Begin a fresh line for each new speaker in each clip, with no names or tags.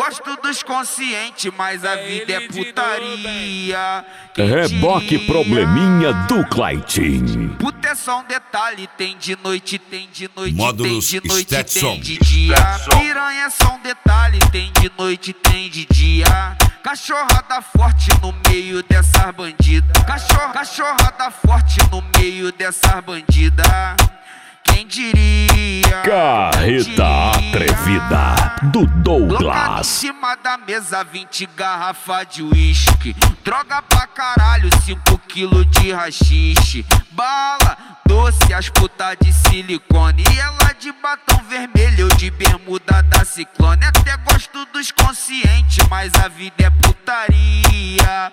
gosto dos conscientes, mas a vida é putaria.
Reboque probleminha do Claitinho.
Puta é só um detalhe, tem de noite, tem de noite,
Módulos
tem de noite,
Stetson.
tem de dia. Piranha é só um detalhe, tem de noite, tem de dia. Cachorrada forte no meio dessas bandidas. Cachorrada forte no meio dessas bandidas. Quem diria?
Carreta atrevida do
Colocado em
Douglas.
cima da mesa 20 garrafas de uísque. Droga pra caralho, 5 quilos de rachixe. Bala, doce, as putas de silicone. E ela de batom vermelho, eu de bermuda da Ciclone. Até gosto dos conscientes, mas a vida é putaria.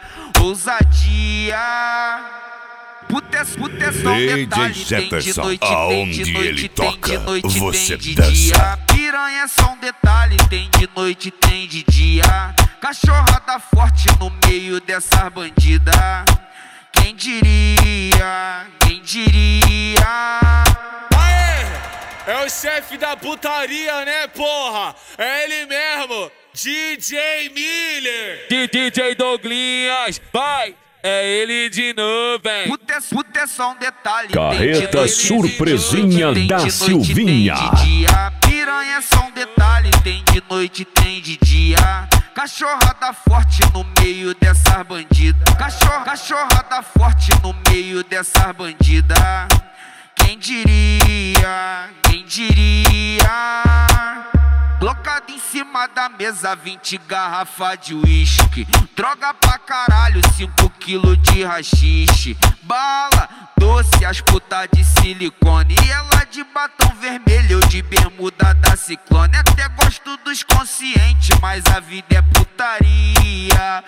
Ousadia. Puta é só um
DJ
detalhe, tem de
Jefferson,
noite, tem
aonde
de noite,
ele
tem
toca,
de noite,
você
tem de
dança.
dia. Piranha é só um detalhe, tem de noite, tem de dia. Cachorrada forte no meio dessas bandidas. Quem diria? Quem diria?
Aê! É o chefe da putaria, né, porra? É ele mesmo, DJ Miller. DJ Douglas, vai! É ele de novo, hein?
Puta é só um detalhe.
Carreta
tem de noite,
surpresinha
tem de
da
noite,
Silvinha.
Tem de dia. Piranha é só um detalhe. Tem de noite, tem de dia. Cachorrada forte no meio dessas bandidas. Cachorrada forte no meio dessas bandidas. Quem diria? Quem diria? Colocado em cima da mesa 20 garrafas de uísque. Droga pra caralho, 5 quilos de rachixe. Bala, doce, as putas de silicone. E ela de batom vermelho, eu de bermuda da Ciclone. Até gosto dos conscientes, mas a vida é putaria.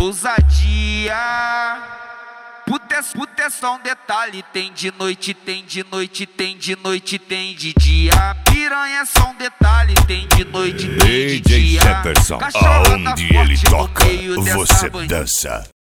Ousadia. Puta é só um detalhe, tem de noite, tem de noite, tem de noite, tem de dia. Piranha é só um detalhe, tem de noite, tem de
DJ
dia.
Jefferson,
Cachorrada
aonde ele
forte no
toca,
meio dessas
você
bandidas.
dança.